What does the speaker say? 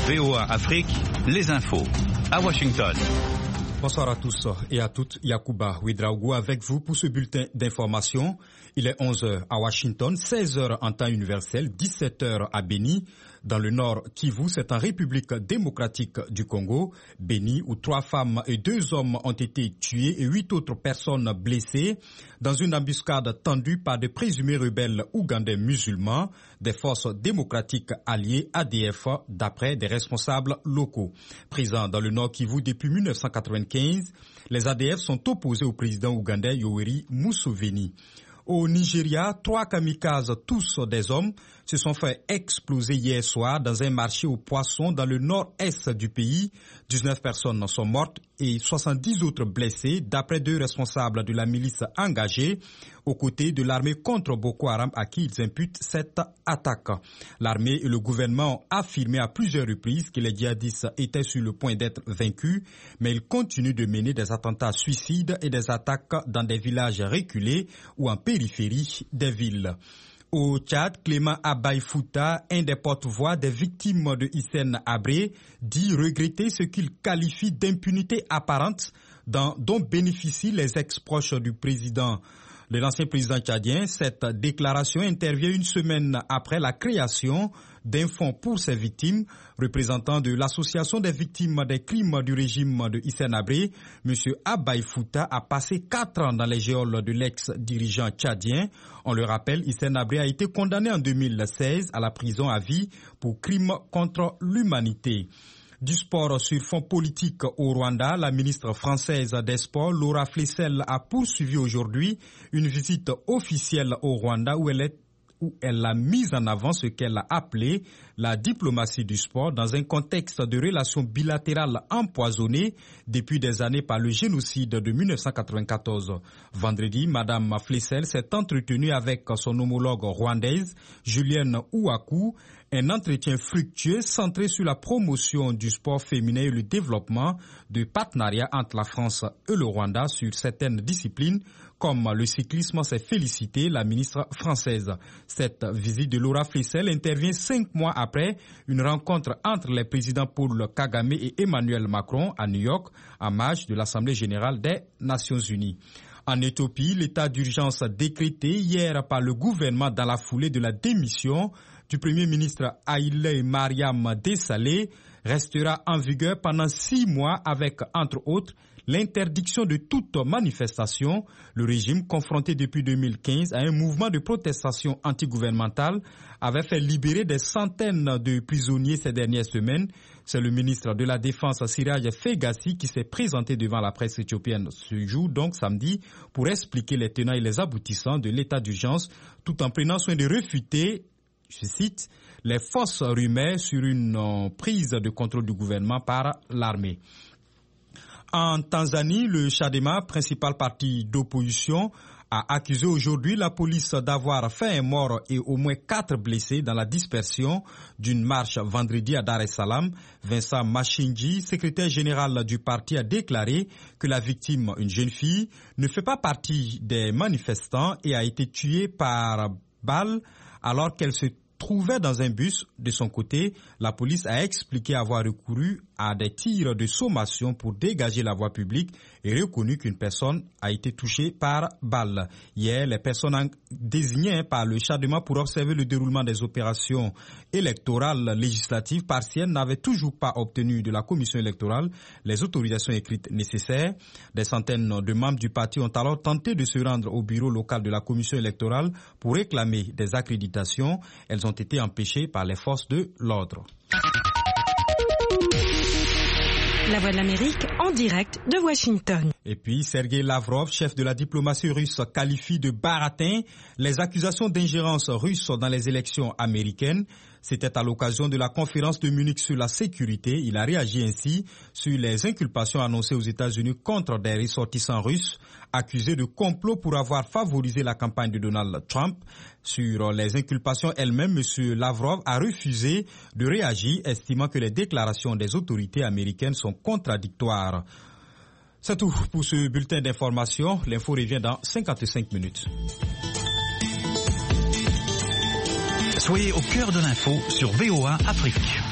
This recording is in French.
VOA Afrique, les infos. À Washington. Bonsoir à tous et à toutes. Yacouba Ouedraogo avec vous pour ce bulletin d'information. Il est 11h à Washington, 16h en temps universel, 17h à Beni. Dans le nord Kivu, c'est en République démocratique du Congo. Beni, où 3 femmes et 2 hommes ont été tués et 8 autres personnes blessées dans une embuscade tendue par des présumés rebelles ougandais musulmans des forces démocratiques alliées ADF, d'après des responsables locaux. Présents dans le nord Kivu depuis 1995, les ADF sont opposés au président ougandais Yoweri Museveni. Au Nigeria, 3 kamikazes, tous des hommes, se sont fait exploser hier soir dans un marché aux poissons dans le nord-est du pays. 19 personnes sont mortes et 70 autres blessées, d'après 2 responsables de la milice engagée aux côtés de l'armée contre Boko Haram à qui ils imputent cette attaque. L'armée et le gouvernement ont affirmé à plusieurs reprises que les djihadistes étaient sur le point d'être vaincus, mais ils continuent de mener des attentats suicides et des attaques dans des villages reculés ou en périphérie des villes. Au Tchad, Clément Abay Fouta, un des porte-voix des victimes de Hissène Habré, dit regretter ce qu'il qualifie d'impunité apparente dont bénéficient les ex-proches du président. De l'ancien président tchadien, cette déclaration intervient une semaine après la création d'un fonds pour ces victimes. Représentant de l'association des victimes des crimes du régime de Hissène Habré, M. Abay Fouta a passé 4 ans dans les geôles de l'ex-dirigeant tchadien. On le rappelle, Hissène Habré a été condamné en 2016 à la prison à vie pour crimes contre l'humanité. Du sport sur fond politique au Rwanda, la ministre française des Sports, Laura Flessel, a poursuivi aujourd'hui une visite officielle au Rwanda où elle a mis en avant ce qu'elle a appelé la diplomatie du sport dans un contexte de relations bilatérales empoisonnées depuis des années par le génocide de 1994. Vendredi, Madame Flessel s'est entretenue avec son homologue rwandaise, Julienne Ouakou, un entretien fructueux centré sur la promotion du sport féminin et le développement de partenariats entre la France et le Rwanda sur certaines disciplines, comme le cyclisme, s'est félicité la ministre française. Cette visite de Laura Flessel intervient 5 mois après une rencontre entre les présidents Paul Kagame et Emmanuel Macron à New York, en marge de l'Assemblée générale des Nations unies. En Éthiopie, l'état d'urgence décrété hier par le gouvernement dans la foulée de la démission du Premier ministre Haïlé Mariam Desalegn restera en vigueur pendant 6 mois avec, entre autres, l'interdiction de toute manifestation. Le régime, confronté depuis 2015 à un mouvement de protestation antigouvernementale, avait fait libérer des centaines de prisonniers ces dernières semaines. C'est le ministre de la Défense, Siraj Fegassi, qui s'est présenté devant la presse éthiopienne ce jour, donc samedi, pour expliquer les tenants et les aboutissants de l'état d'urgence, tout en prenant soin de réfuter, je cite, les fausses rumeurs sur une prise de contrôle du gouvernement par l'armée. En Tanzanie, le Chadema, principal parti d'opposition, a accusé aujourd'hui la police d'avoir fait un mort et au moins 4 blessés dans la dispersion d'une marche vendredi à Dar es Salaam. Vincent Machinji, secrétaire général du parti, a déclaré que la victime, une jeune fille, ne fait pas partie des manifestants et a été tuée par balle alors qu'elle se trouvait dans un bus. De son côté, la police a expliqué avoir recouru à des tirs de sommation pour dégager la voie publique et reconnu qu'une personne a été touchée par balle. Hier, les personnes désignées par le Chadema pour observer le déroulement des opérations électorales législatives partielles n'avaient toujours pas obtenu de la commission électorale les autorisations écrites nécessaires. Des centaines de membres du parti ont alors tenté de se rendre au bureau local de la commission électorale pour réclamer des accréditations. Elles ont été empêchées par les forces de l'ordre. La Voix de l'Amérique en direct de Washington. Et puis, Sergei Lavrov, chef de la diplomatie russe, qualifie de baratin les accusations d'ingérence russe dans les élections américaines. C'était à l'occasion de la conférence de Munich sur la sécurité. Il a réagi ainsi sur les inculpations annoncées aux États-Unis contre des ressortissants russes accusés de complot pour avoir favorisé la campagne de Donald Trump. Sur les inculpations elles-mêmes, M. Lavrov a refusé de réagir, estimant que les déclarations des autorités américaines sont contradictoires. C'est tout pour ce bulletin d'information. L'info revient dans 55 minutes. Soyez au cœur de l'info sur VOA Afrique.